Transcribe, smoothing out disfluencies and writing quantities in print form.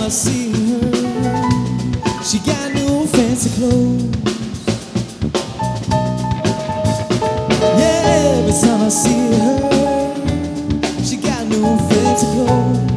I see her, she got new fancy clothes. Yeah, every time I see her, she got new fancy clothes.